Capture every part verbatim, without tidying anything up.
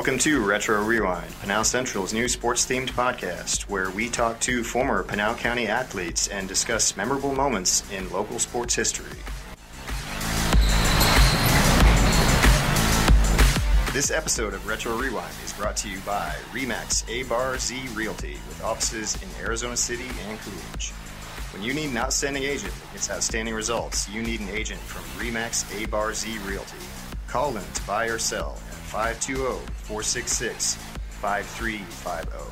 Welcome to Retro Rewind, Pinal Central's new sports-themed podcast, where we talk to former Pinal County athletes and discuss memorable moments in local sports history. This episode of Retro Rewind is brought to you by RE/MAX A-Bar Z Realty, with offices in Arizona City and Coolidge. When you need an outstanding agent that gets outstanding results, you need an agent from RE/MAX A-Bar Z Realty. Call in to buy or sell at five two zero, four six six, five three five zero.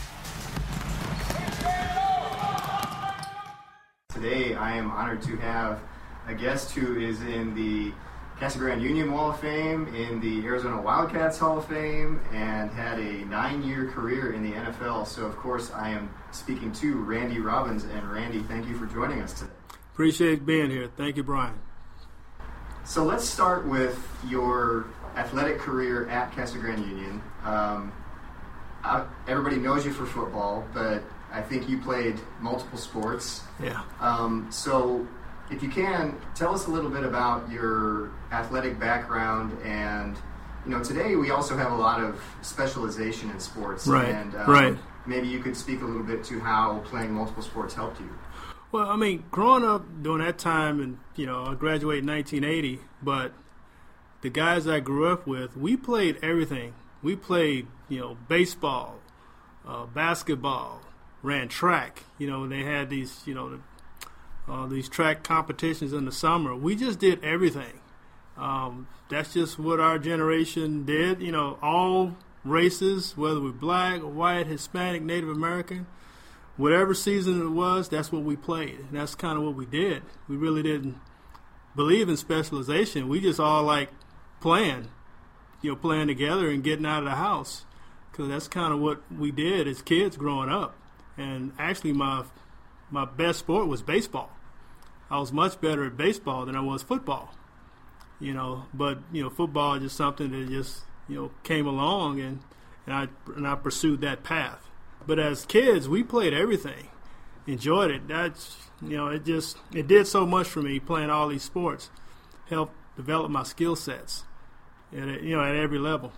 Today, I am honored to have a guest who is in the Casa Grande Union Wall of Fame, in the Arizona Wildcats Hall of Fame, and had a nine-year career in the N F L. So, of course, I am speaking to Randy Robbins. And, Randy, thank you for joining us today. Appreciate being here. Thank you, Brian. So let's start with your athletic career at Casa Grande Union. Um, I, everybody knows you for football, but I think you played multiple sports. Yeah. Um, so if you can, tell us a little bit about your athletic background. And, you know, today we also have a lot of specialization in sports. Right, and, um, right. Maybe you could speak a little bit to how playing multiple sports helped you. Well, I mean, growing up during that time, and, you know, I graduated in nineteen eighty, but the guys I grew up with, we played everything. We played, you know, baseball, uh, basketball, ran track. You know, they had these, you know, uh, these track competitions in the summer. We just did everything. Um, that's just what our generation did. You know, all races, whether we're black, white, Hispanic, Native American, whatever season it was, that's what we played. And that's kind of what we did. We really didn't believe in specialization. We just all like playing, you know, playing together and getting out of the house, because that's kind of what we did as kids growing up. And actually my my best sport was baseball. I was much better at baseball than I was football, you know. But, you know, football is just something that just, you know, came along, and, and I and I pursued that path. But as kids, we played everything, enjoyed it. That's, you know, it just, it did so much for me playing all these sports, helped develop my skill sets, at, you know, at every level.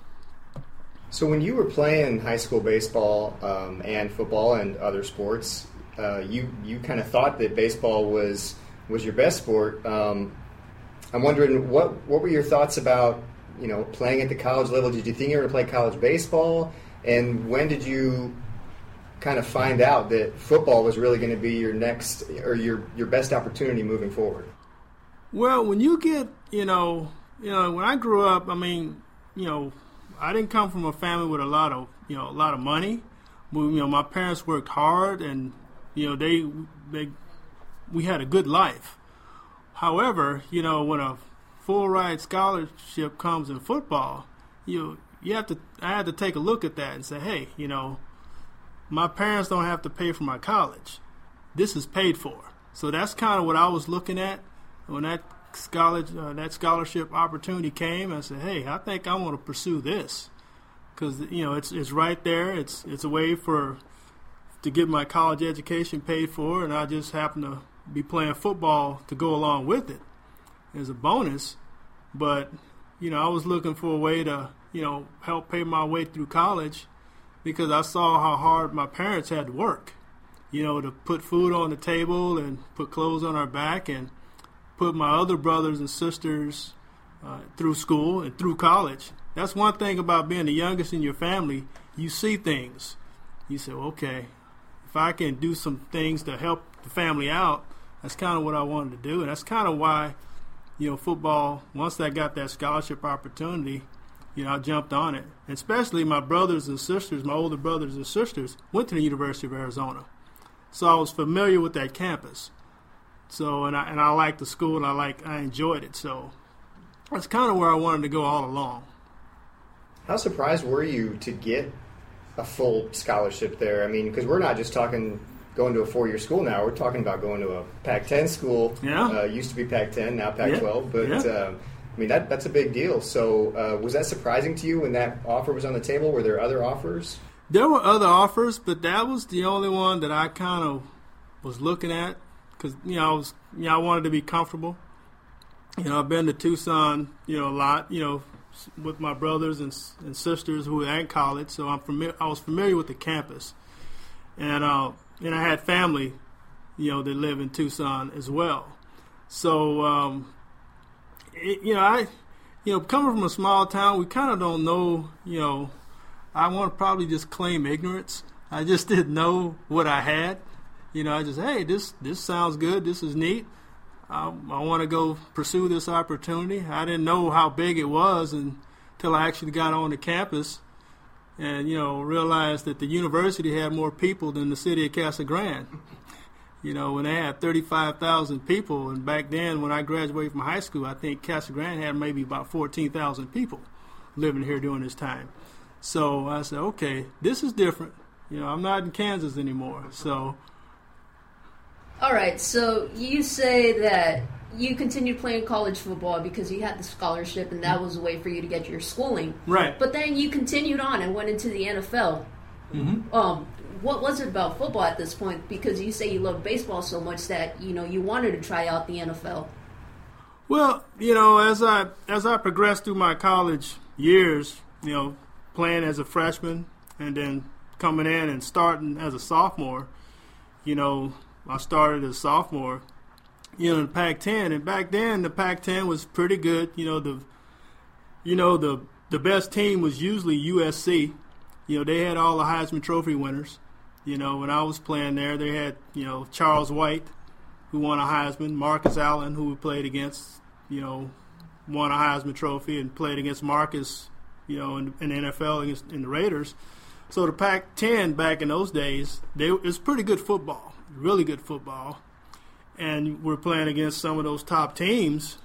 So when you were playing high school baseball um, and football and other sports, uh, you you kind of thought that baseball was was your best sport. Um, I'm wondering, what what were your thoughts about, you know, playing at the college level? Did you think you were going to play college baseball? And when did you kind of find out that football was really going to be your next, or your your best opportunity moving forward? Well, when you get, you know, you know, when I grew up, I mean, you know, I didn't come from a family with a lot of, you know, a lot of money. We, you know, my parents worked hard, and, you know, they they we had a good life. However, you know, when a full ride scholarship comes in football, you you have to I had to take a look at that and say, hey, you know, my parents don't have to pay for my college. This is paid for. So that's kind of what I was looking at when that college, uh, that scholarship opportunity came. I said, "Hey, I think I want to pursue this, because, you know, it's it's right there. It's it's a way for to get my college education paid for, and I just happen to be playing football to go along with it as a bonus. But, you know, I was looking for a way to, you know, help pay my way through college, because I saw how hard my parents had to work, you know, to put food on the table and put clothes on our back and put my other brothers and sisters uh, through school and through college. That's one thing about being the youngest in your family. You see things. You say, well, okay, if I can do some things to help the family out, that's kind of what I wanted to do. And that's kind of why, you know, football, once I got that scholarship opportunity, you know, I jumped on it. And especially my brothers and sisters, my older brothers and sisters, went to the University of Arizona. So I was familiar with that campus. So, and I and I liked the school, and I like I enjoyed it. So that's kind of where I wanted to go all along. How surprised were you to get a full scholarship there? I mean, because we're not just talking going to a four-year school now. We're talking about going to a Pac ten school. Yeah. Uh, used to be Pac ten, now Pac twelve. Yeah. But, yeah. uh, I mean, that that's a big deal. So uh, was that surprising to you when that offer was on the table? Were there other offers? There were other offers, but that was the only one that I kind of was looking at, because, you know, I was, you know, I wanted to be comfortable. You know, I've been to Tucson, you know, a lot, you know, with my brothers and, and sisters who were in college, so I'm familiar. I was familiar with the campus, and uh, and I had family, you know, that live in Tucson as well. So, um, it, you know, I, you know, coming from a small town, we kind of don't know, you know. I want to probably just claim ignorance. I just didn't know what I had. You know, I just, hey, this this sounds good. This is neat. I, I want to go pursue this opportunity. I didn't know how big it was until I actually got on the campus and, you know, realized that the university had more people than the city of Casa Grande. You know, when they had thirty-five thousand people, and back then when I graduated from high school, I think Casa Grande had maybe about fourteen thousand people living here during this time. So I said, okay, this is different. You know, I'm not in Kansas anymore. So. All right. So you say that you continued playing college football because you had the scholarship, and that was a way for you to get your schooling. Right. But then you continued on and went into the N F L. Mm-hmm. Um, what was it about football at this point? Because you say you love baseball so much that, you know, you wanted to try out the N F L. Well, you know, as I as I progressed through my college years, you know, playing as a freshman and then coming in and starting as a sophomore, you know, I started as a sophomore, you know, in Pac ten, and back then the Pac ten was pretty good. You know, the you know the the best team was usually U S C. You know, they had all the Heisman Trophy winners. You know, when I was playing there, they had, you know, Charles White, who won a Heisman, Marcus Allen, who we played against, you know, won a Heisman Trophy, and played against Marcus, you know, in, in the N F L against in the Raiders. So the Pac ten back in those days, they, it was pretty good football, really good football. And we're playing against some of those top teams,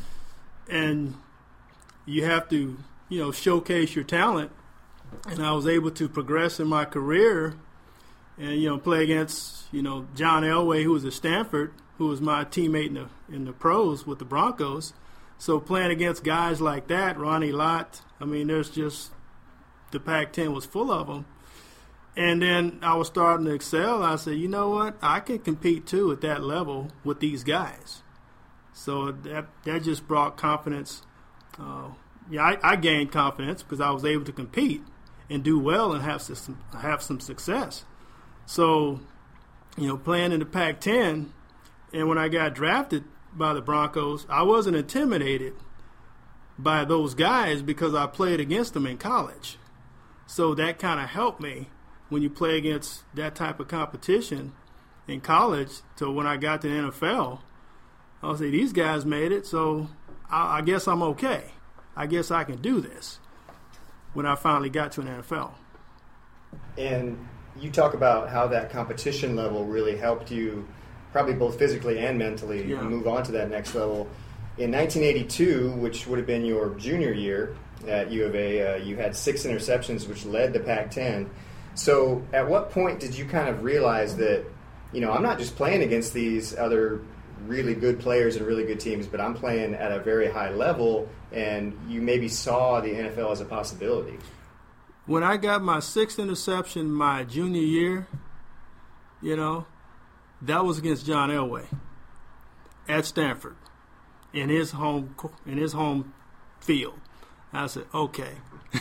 and you have to, you know, showcase your talent. And I was able to progress in my career and, you know, play against, you know, John Elway, who was at Stanford, who was my teammate in the in the pros with the Broncos. So playing against guys like that, Ronnie Lott, I mean, there's just, the Pac ten was full of them. And then I was starting to excel. I said, you know what, I can compete too at that level with these guys. So that that just brought confidence. Uh, yeah, I, I gained confidence because I was able to compete and do well and have some have some success. So, you know, playing in the Pac ten, and when I got drafted by the Broncos, I wasn't intimidated by those guys because I played against them in college. So that kind of helped me when you play against that type of competition in college. So when I got to the N F L, I'll say, these guys made it, so I, I guess I'm okay. I guess I can do this when I finally got to an N F L. And you talk about how that competition level really helped you, probably both physically and mentally, yeah. move on to that next level. In nineteen eighty-two, which would have been your junior year at U of A, uh, you had six interceptions, which led the Pac ten. So at what point did you kind of realize that, you know, I'm not just playing against these other really good players and really good teams, but I'm playing at a very high level, and you maybe saw the N F L as a possibility? When I got my sixth interception my junior year, you know, that was against John Elway at Stanford in his home in his home field. I said, okay.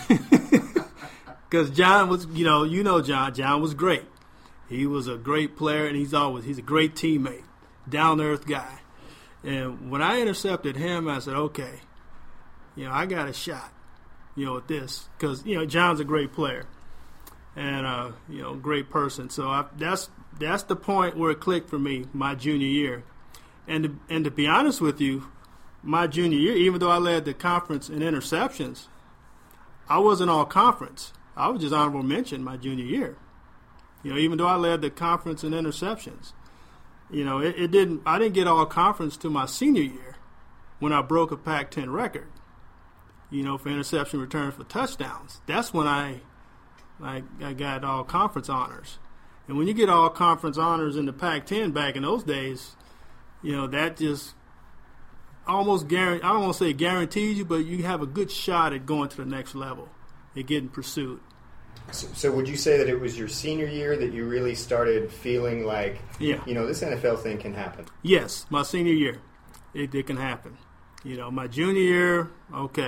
Because John was, you know, you know John. John was great. He was a great player, and he's always he's a great teammate, down-to-earth guy. And when I intercepted him, I said, okay, you know, I got a shot, you know, at this. Because, you know, John's a great player and, uh, you know, great person. So I, that's that's the point where it clicked for me, my junior year. And to, and to be honest with you, my junior year, even though I led the conference in interceptions, I wasn't all conference. I was just honorable mention my junior year. You know, even though I led the conference in interceptions, you know, it, it didn't. I didn't get all conference to my senior year when I broke a Pac ten record. You know, for interception returns for touchdowns. That's when I, I, I got all conference honors. And when you get all conference honors in the Pac ten back in those days, you know, that just almost guarantee. I don't want to say guarantees you, but you have a good shot at going to the next level, at getting pursued. So, so would you say that it was your senior year that you really started feeling like, yeah. you know, this N F L thing can happen? Yes, my senior year, it, it can happen. You know, my junior year, okay,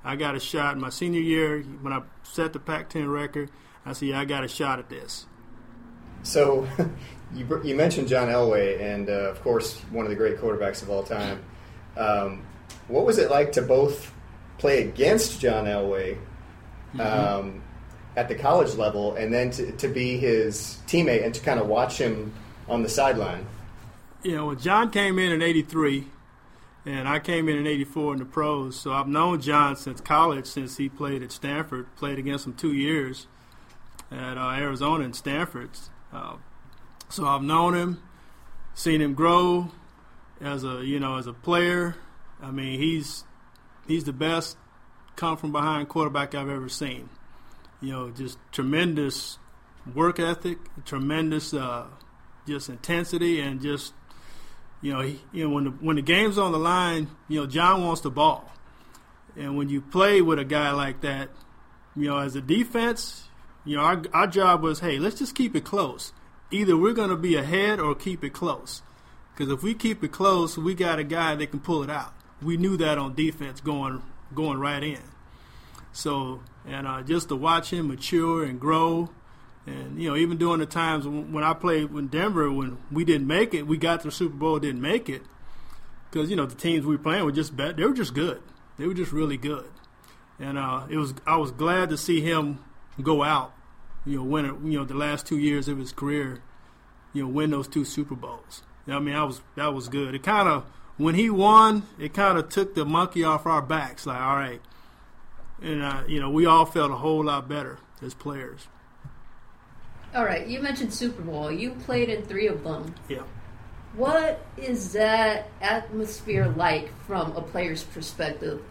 I got a shot my senior year when I set the Pac ten record. I said, yeah, I got a shot at this. So you you mentioned John Elway, and uh, of course one of the great quarterbacks of all time. Um, what was it like to both play against John Elway um, mm-hmm. at the college level, and then to, to be his teammate and to kind of watch him on the sideline? You know, when John came in in eighty-three, and I came in in eighty-four in the pros, so I've known John since college, since he played at Stanford, played against him two years at uh, Arizona and Stanford. Uh, so I've known him, seen him grow as a you know as a player. I mean, he's he's the best come from behind quarterback I've ever seen. You know, just tremendous work ethic, tremendous uh, just intensity, and just you know he, you know when the when the game's on the line, you know John wants the ball, and when you play with a guy like that, you know as a defense. You know, our, our job was, hey, let's just keep it close. Either we're going to be ahead or keep it close. Because if we keep it close, we got a guy that can pull it out. We knew that on defense going going right in. So, and uh, just to watch him mature and grow, and, you know, even during the times when I played in Denver, when we didn't make it, we got to the Super Bowl, didn't make it. Because, you know, the teams we were playing were just bad. They were just good. They were just really good. And uh, it was I was glad to see him go out, you know, win it, you know, the last two years of his career, you know, win those two Super Bowls. I mean, I was that was good. It kind of, when he won, it kind of took the monkey off our backs. Like, all right, and uh, you know, we all felt a whole lot better as players. All right, you mentioned Super Bowl. You played in three of them. Yeah. What is that atmosphere like from a player's perspective?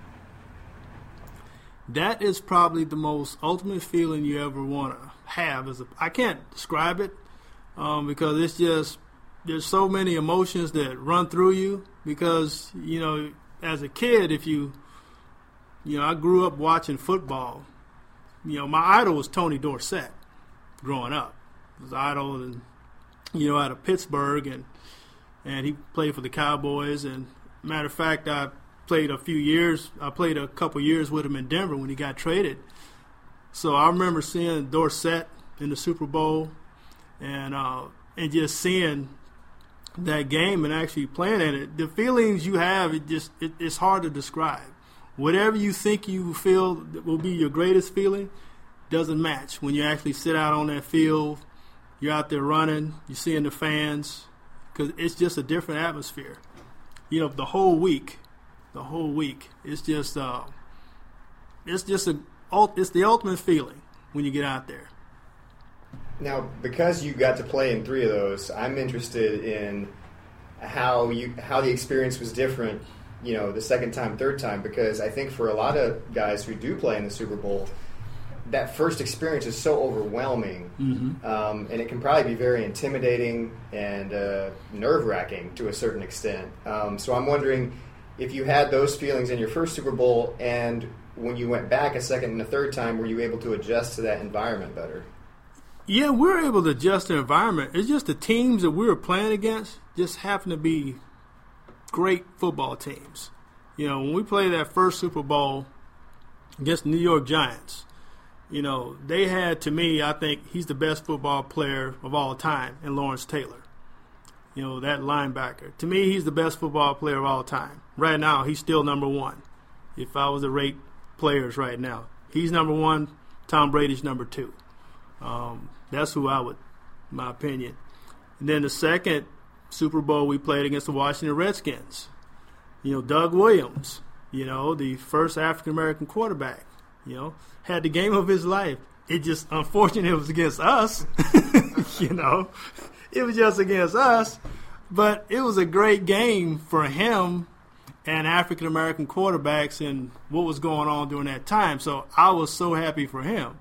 That is probably the most ultimate feeling you ever want to have. As a, I can't describe it um, because it's just there's so many emotions that run through you. Because you know, as a kid, if you you know, I grew up watching football. You know, my idol was Tony Dorsett. Growing up, his idol, and you know, out of Pittsburgh, and and he played for the Cowboys. And matter of fact, I. Played a few years. I played a couple years with him in Denver when he got traded. So I remember seeing Dorsett in the Super Bowl, and uh, and just seeing that game and actually playing in it. The feelings you have, it just it, it's hard to describe. Whatever you think you feel will be your greatest feeling doesn't match when you actually sit out on that field. You're out there running. You're seeing the fans, because it's just a different atmosphere. You know, the whole week. The whole week, it's just, uh, it's just a, it's the ultimate feeling when you get out there. Now, because you got to play in three of those, I'm interested in how you, how the experience was different, you know, the second time, third time, because I think for a lot of guys who do play in the Super Bowl, that first experience is so overwhelming, mm-hmm. um, and it can probably be very intimidating and uh, nerve-wracking to a certain extent. Um, so I'm wondering, if you had those feelings in your first Super Bowl, and when you went back a second and a third time, were you able to adjust to that environment better? Yeah, we were able to adjust the environment. It's just the teams that we were playing against just happen to be great football teams. You know, when we played that first Super Bowl against the New York Giants, you know, they had, to me, I think he's the best football player of all time in Lawrence Taylor. You know, that linebacker. To me, he's the best football player of all time. Right now, he's still number one. If I was to rate players right now, he's number one. Tom Brady's number two. Um, that's who I would, in my opinion. And then the second Super Bowl we played against the Washington Redskins. You know, Doug Williams, you know, the first African-American quarterback, you know, had the game of his life. It just, unfortunately, it was against us, you know. It was just against us, but it was a great game for him and African-American quarterbacks and what was going on during that time. So I was so happy for him.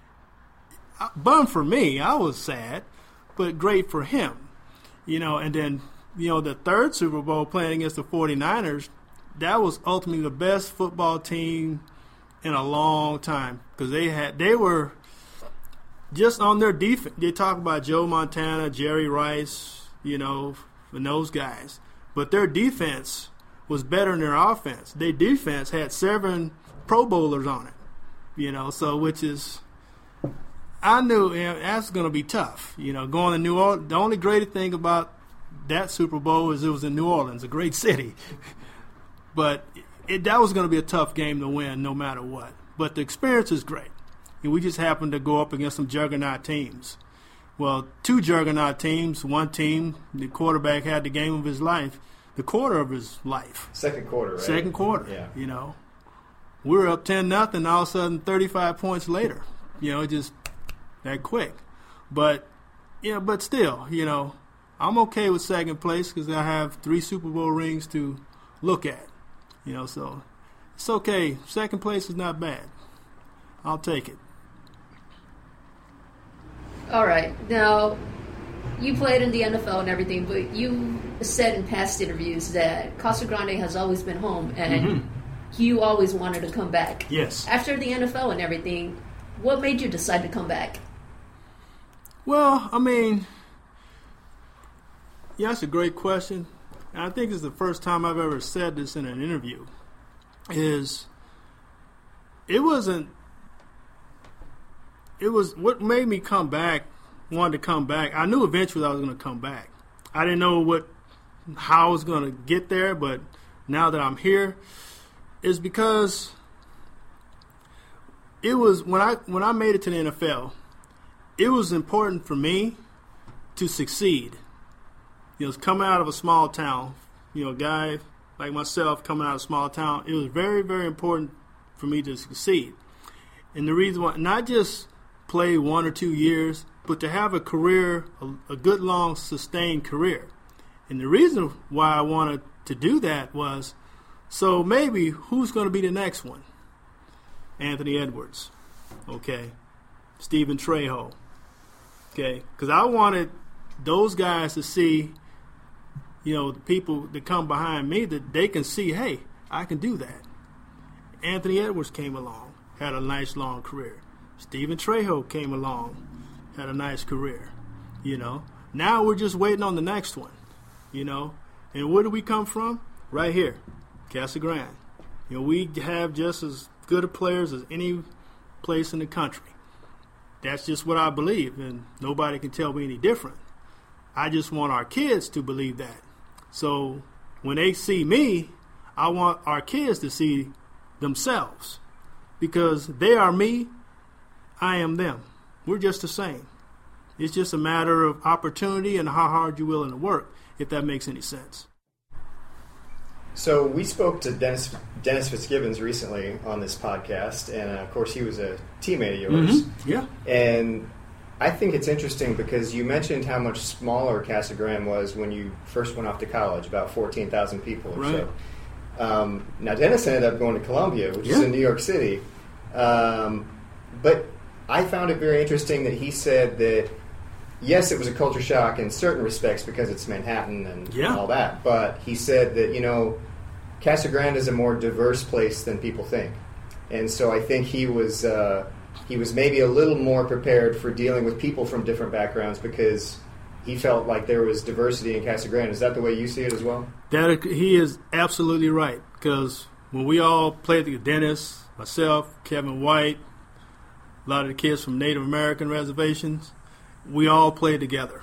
Bummed for me. I was sad, but great for him. You know, and then, you know, the third Super Bowl playing against the forty-niners, that was ultimately the best football team in a long time, because they had they were – just on their defense. They talk about Joe Montana, Jerry Rice, you know, and those guys. But their defense was better than their offense. Their defense had seven Pro Bowlers on it, you know, so which is, I knew, you know, that's going to be tough. You know, going to New Orleans, the only great thing about that Super Bowl is it was in New Orleans, a great city. But it, that was going to be a tough game to win no matter what. But the experience is great. And we just happened to go up against some juggernaut teams. Well, two juggernaut teams, one team, the quarterback had the game of his life, the quarter of his life. Second quarter, right? Second quarter, yeah. You know. We were up ten nothing, all of a sudden thirty-five points later. You know, just that quick. But, you know, but still, you know, I'm okay with second place because I have three Super Bowl rings to look at. You know, so it's okay. Second place is not bad. I'll take it. All right. Now, you played in the N F L and everything, but you said in past interviews that Casa Grande has always been home, and mm-hmm. you always wanted to come back. Yes. After the N F L and everything, what made you decide to come back? Well, I mean, yeah, that's a great question. And I think it's the first time I've ever said this in an interview, is it wasn't, it was what made me come back, wanted to come back. I knew eventually I was going to come back. I didn't know what, how I was going to get there, but now that I'm here, is because it was, when I when I made it to the N F L, it was important for me to succeed. You know, coming out of a small town, you know, a guy like myself coming out of a small town, it was very, very important for me to succeed. And the reason why, not just play one or two years, but to have a career, a, a good, long, sustained career. And the reason why I wanted to do that was, so maybe who's going to be the next one? Anthony Edwards, okay, Stephen Trejo, okay, because I wanted those guys to see, you know, the people that come behind me, that they can see, hey, I can do that. Anthony Edwards came along, had a nice long career. Stephen Trejo came along, had a nice career, you know. Now we're just waiting on the next one, you know. And where do we come from? Right here, Casa Grande. You know, we have just as good of players as any place in the country. That's just what I believe, and nobody can tell me any different. I just want our kids to believe that. So when they see me, I want our kids to see themselves, because they are me, I am them. We're just the same. It's just a matter of opportunity and how hard you're willing to work, if that makes any sense. So we spoke to Dennis Dennis Fitzgibbons recently on this podcast, and uh, of course he was a teammate of yours. Mm-hmm. Yeah. And I think it's interesting because you mentioned how much smaller Casa Grande was when you first went off to college, about fourteen thousand people or right. so. Um, now Dennis ended up going to Columbia, which yeah. is in New York City. Um, but I found it very interesting that he said that, yes, it was a culture shock in certain respects because it's Manhattan and, yeah. and all that. But he said that, you know, Casa Grande is a more diverse place than people think. And so I think he was uh, he was maybe a little more prepared for dealing with people from different backgrounds because he felt like there was diversity in Casa Grande. Is that the way you see it as well? That he is absolutely right, because when we all played together, Dennis, myself, Kevin White, a lot of the kids from Native American reservations, we all played together.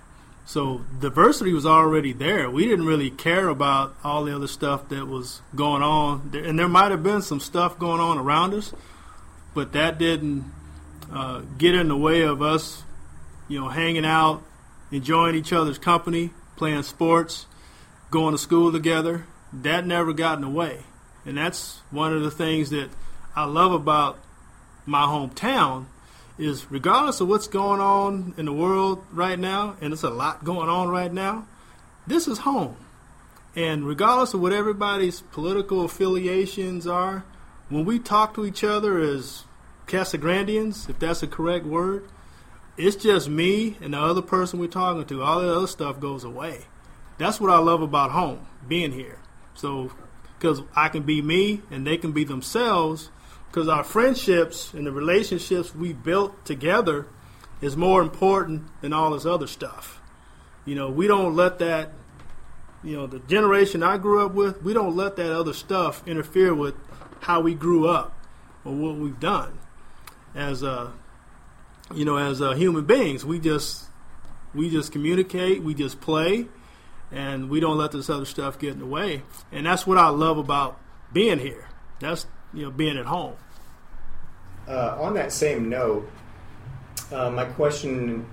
So diversity was already there. We didn't really care about all the other stuff that was going on. And there might have been some stuff going on around us, but that didn't uh, get in the way of us, you know, hanging out, enjoying each other's company, playing sports, going to school together. That never got in the way. And that's one of the things that I love about my hometown, is regardless of what's going on in the world right now, and it's a lot going on right now, this is home. And regardless of what everybody's political affiliations are, when we talk to each other as Casagrandians, if that's a correct word, it's just me and the other person we're talking to. All the other stuff goes away. That's what I love about home, being here. So, because I can be me and they can be themselves, because our friendships and the relationships we built together is more important than all this other stuff. You know, we don't let that, you know, the generation I grew up with, we don't let that other stuff interfere with how we grew up. or what we've done as a, you know, as a human beings. We just we just communicate, we just play, and we don't let this other stuff get in the way. And that's what I love about being here. That's, you know, being at home. Uh, on that same note, uh, my question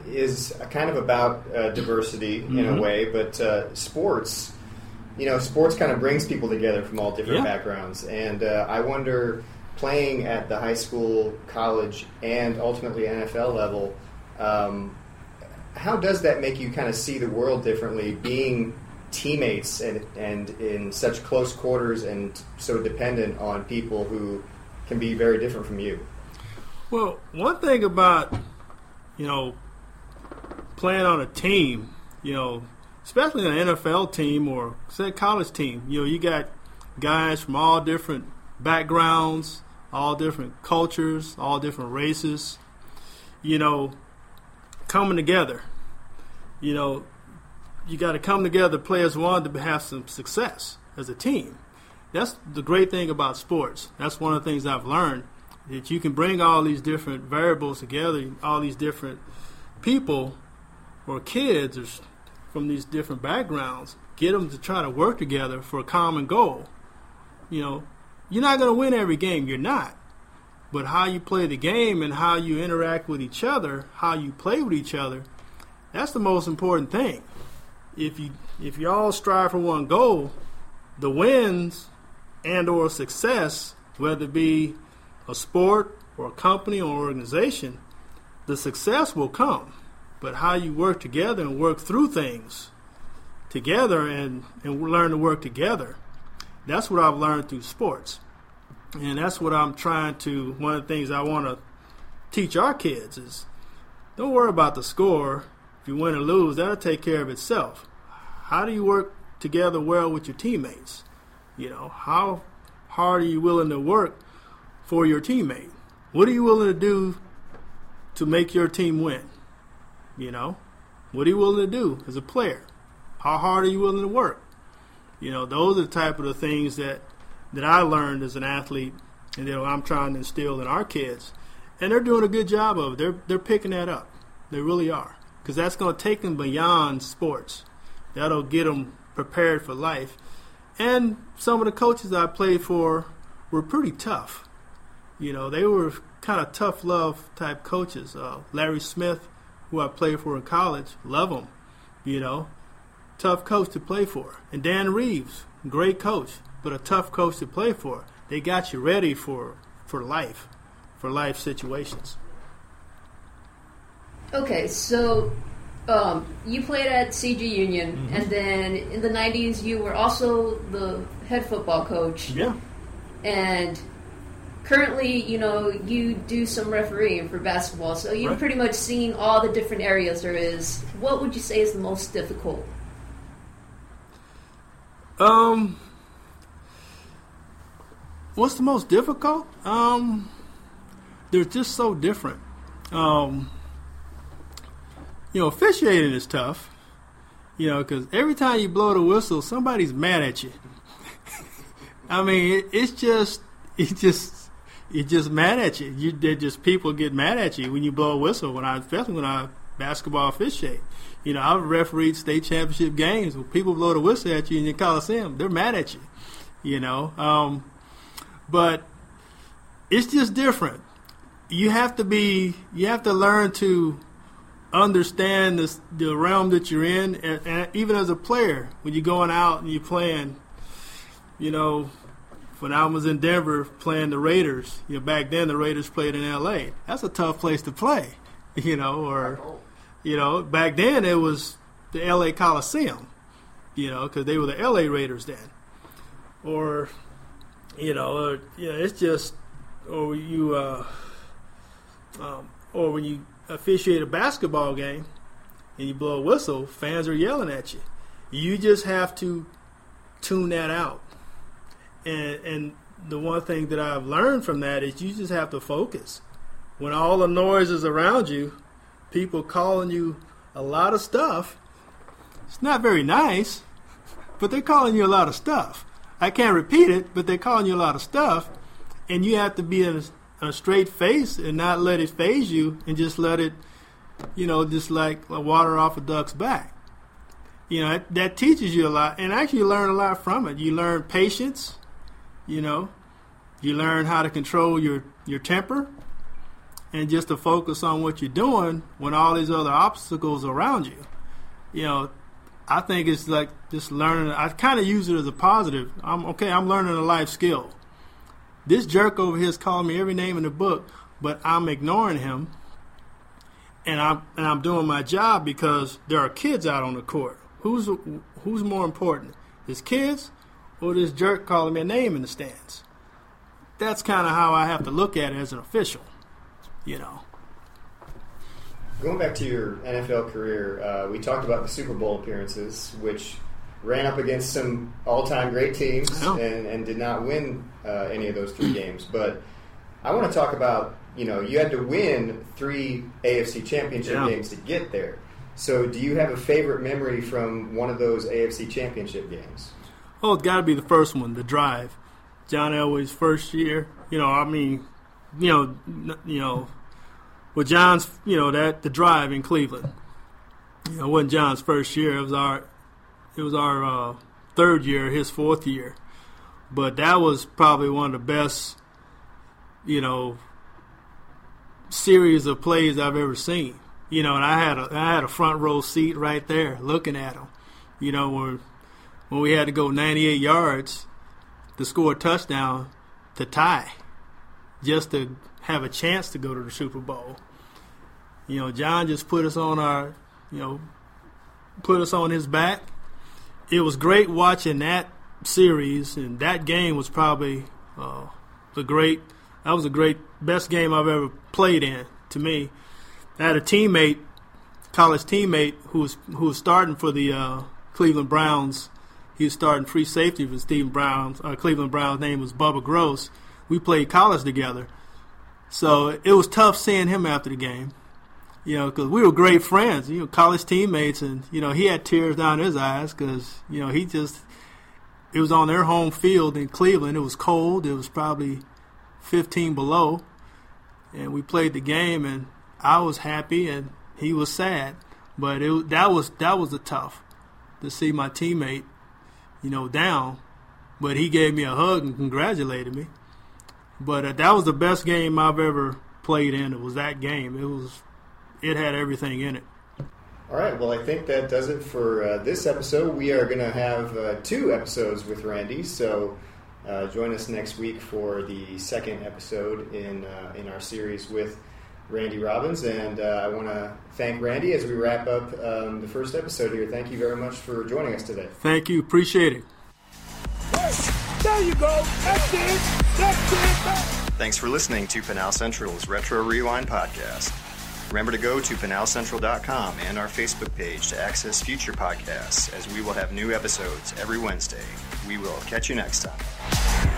is kind of about uh, diversity in mm-hmm. a way, but uh, sports, you know, sports kind of brings people together from all different yeah. backgrounds. And uh, I wonder, playing at the high school, college, and ultimately N F L level, um, how does that make you kind of see the world differently, being teammates and, and in such close quarters and so dependent on people who can be very different from you? Well, one thing about, you know, playing on a team, you know, especially an N F L team or, say, a college team, you know, you got guys from all different backgrounds, all different cultures, all different races, you know, coming together. You know, you got to come together, play as one, to have some success as a team. That's the great thing about sports. That's one of the things I've learned, that you can bring all these different variables together, all these different people or kids or from these different backgrounds, get them to try to work together for a common goal. You know, you're not going to win every game. You're not. But how you play the game and how you interact with each other, how you play with each other, that's the most important thing. If you if you all strive for one goal, the wins and or success, whether it be a sport or a company or organization, the success will come. But how you work together and work through things together and, and learn to work together, that's what I've learned through sports. And that's what I'm trying to, one of the things I want to teach our kids is, don't worry about the score. If you win or lose, that'll take care of itself. How do you work together well with your teammates? You know, how hard are you willing to work for your teammate? What are you willing to do to make your team win? You know, what are you willing to do as a player? How hard are you willing to work? You know, those are the type of the things that, that I learned as an athlete and that I'm trying to instill in our kids. And they're doing a good job of it. They're, they're picking that up. They really are. Because that's going to take them beyond sports. That'll get them prepared for life. And some of the coaches I played for were pretty tough. You know, they were kind of tough love type coaches. Uh, Larry Smith, who I played for in college, love him. You know, tough coach to play for. And Dan Reeves, great coach, but a tough coach to play for. They got you ready for, for life, for life situations. Okay, so um, you played at C G Union, mm-hmm. and then in the nineties you were also the head football coach. Yeah. And currently, you know, you do some refereeing for basketball, so you've right. pretty much seen all the different areas there is. What would you say is the most difficult? Um, what's the most difficult? Um, they're just so different. Um, you know, officiating is tough, you know, because every time you blow the whistle, somebody's mad at you. I mean, it, it's just, it just, it's just mad at you. You, they're just people get mad at you when you blow a whistle. When I, especially when I basketball officiate, you know, I've refereed state championship games when people blow the whistle at you in your Coliseum. They're mad at you, you know. Um, but it's just different. You have to be, you have to learn to understand this, the realm that you're in, and, and even as a player, when you're going out and you're playing, you know, when I was in Denver playing the Raiders, you know, back then the Raiders played in L A. That's a tough place to play, you know, or, you know, back then it was the L A Coliseum, you know, because they were the L A Raiders then. Or, you know, or, you know, it's just, or you, uh, um, or when you officiate a basketball game and you blow a whistle, fans are yelling at you. You just have to tune that out. And, and the one thing that I've learned from that is you just have to focus. When all the noise is around you, people calling you a lot of stuff, it's not very nice, but they're calling you a lot of stuff. I can't repeat it, but they're calling you a lot of stuff. and you have to be in a, a straight face and not let it phase you, and just let it, you know, just like water off a duck's back. You know, that, that teaches you a lot, and actually you learn a lot from it. You learn patience, you know, you learn how to control your, your temper, and just to focus on what you're doing when all these other obstacles around you. You know, I think it's like just learning. I kind of use it as a positive. I'm okay. I'm learning a life skill. This jerk over here is calling me every name in the book, but I'm ignoring him, and I'm and I'm doing my job because there are kids out on the court. Who's who's more important, his kids or this jerk calling me a name in the stands? That's kind of how I have to look at it as an official, you know. Going back to your N F L career, uh, we talked about the Super Bowl appearances, which ran up against some all-time great teams and, and did not win uh, any of those three games. But I want to talk about, you know, you had to win three A F C championship yeah. games to get there. So do you have a favorite memory from one of those A F C championship games? Oh, it's got to be the first one, the drive. John Elway's first year. You know, I mean, you know, you know, with John's, you know, that the drive in Cleveland. You know, it wasn't John's first year. It was our, it was our uh, third year, his fourth year. But that was probably one of the best, you know, series of plays I've ever seen. You know, and I had a I had a front row seat right there looking at him. You know, when when we had to go ninety-eight yards to score a touchdown to tie, just to have a chance to go to the Super Bowl. You know, John just put us on our, you know, put us on his back. It was great watching that series, and that game was probably uh, the great. That was a great best game I've ever played in to me. I had a teammate, college teammate, who was who was starting for the uh, Cleveland Browns. He was starting free safety for Steve Browns. Uh, Cleveland Browns' name was Bubba Gross. We played college together, so it was tough seeing him after the game. You know, because we were great friends, you know, college teammates, and you know he had tears down his eyes because you know he just it was on their home field in Cleveland. It was cold. It was probably fifteen below, and we played the game and. I was happy and he was sad, but it that was that was a tough to see my teammate, you know, down. But he gave me a hug and congratulated me. But uh, that was the best game I've ever played in. It was that game. It was, it had everything in it. All right. Well, I think that does it for uh, this episode. We are going to have uh, two episodes with Randy, so uh, join us next week for the second episode in uh, in our series with Randy Robbins, and uh, I want to thank Randy as we wrap up um, the first episode here. Thank you very much for joining us today. Thank you. Appreciate it. There you go. That's it. That's it. Thanks for listening to Pinal Central's Retro Rewind podcast. Remember to go to pinal central dot com and our Facebook page to access future podcasts, as we will have new episodes every Wednesday. We will catch you next time.